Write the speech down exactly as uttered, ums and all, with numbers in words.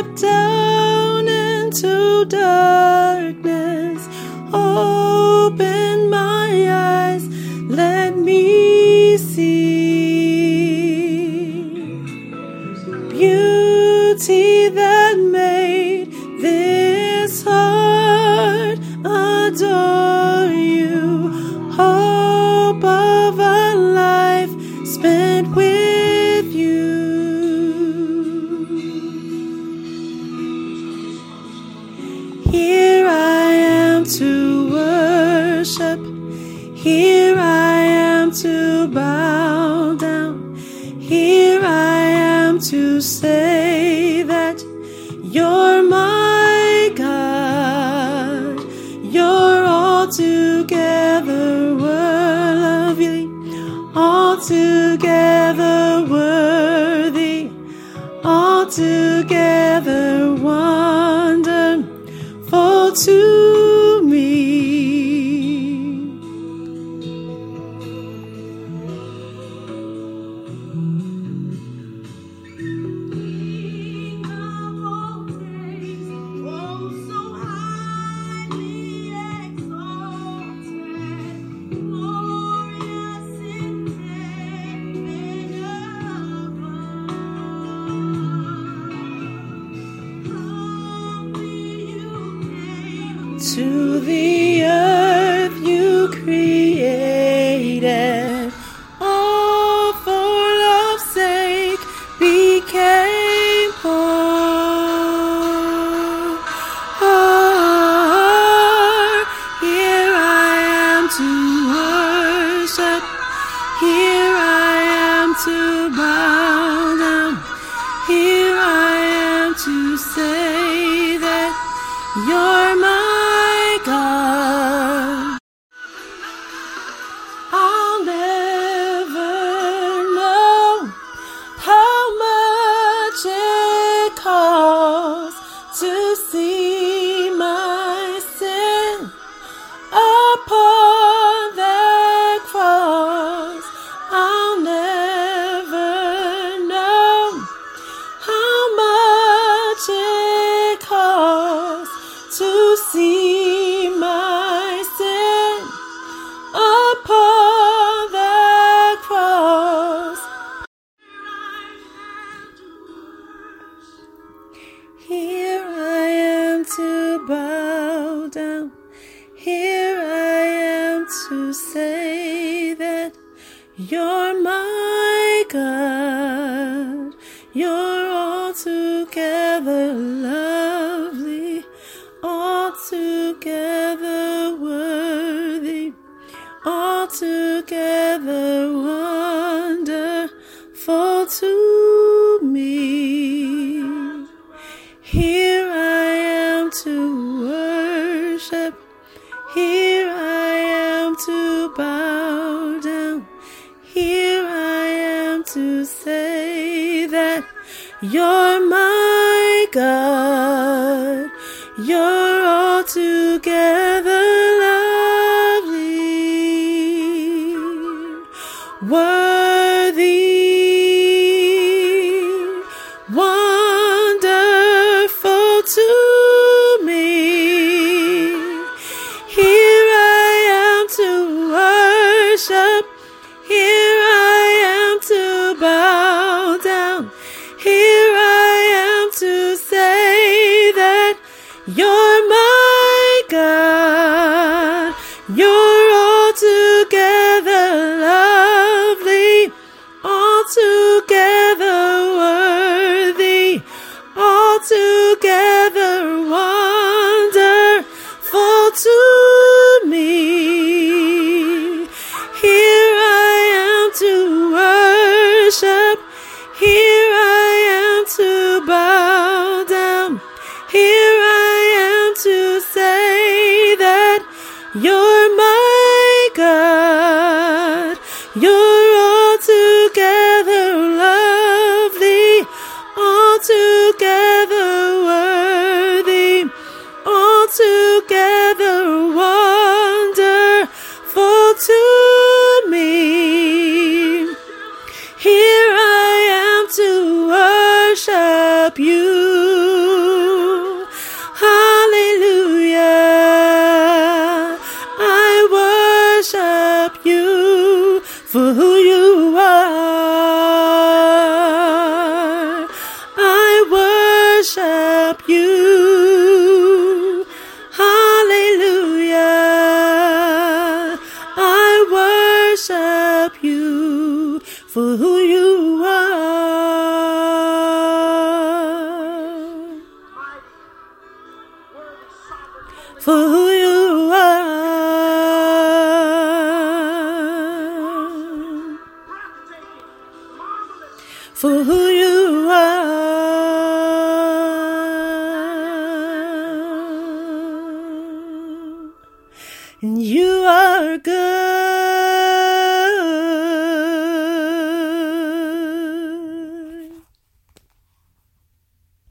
step down into darkness. Open my eyes, let me see beauty that made this heart adore you. Hope of a life spent with you. Here I am to worship. Here I am to bow down. Here I am to say that you're my God. You're altogether worthy, altogether worthy, altogether wonderful to me. To the earth you created, all for love's sake became poor. Oh, here I am to worship. Here I am to bow down. Here I am to say that you're my God. I'll never know how much it costs to see my sin upon that cross. I'll never know how much it costs to see my sin upon that cross. Here I am to bow down. Here I am to say that you're my God. You're altogether lovely, altogether worthy, altogether wonderful to me. Here I am to worship. Here I am to bow down. Here I am to say that you're my God. You're altogether lovely, worthy, wonderful to me. Here I am to worship. Here I am to bow down. Here I am to say that you're my God. You're altogether lovely, altogether worthy, altogether wonderful to me. Here I am to worship. Here I am to bow down. Here I am to say that you're my God. You're altogether lovely, altogether worthy, altogether wonderful to me. Here I am to worship you. worship you for who you are, for who you are, for who you are. And you are good.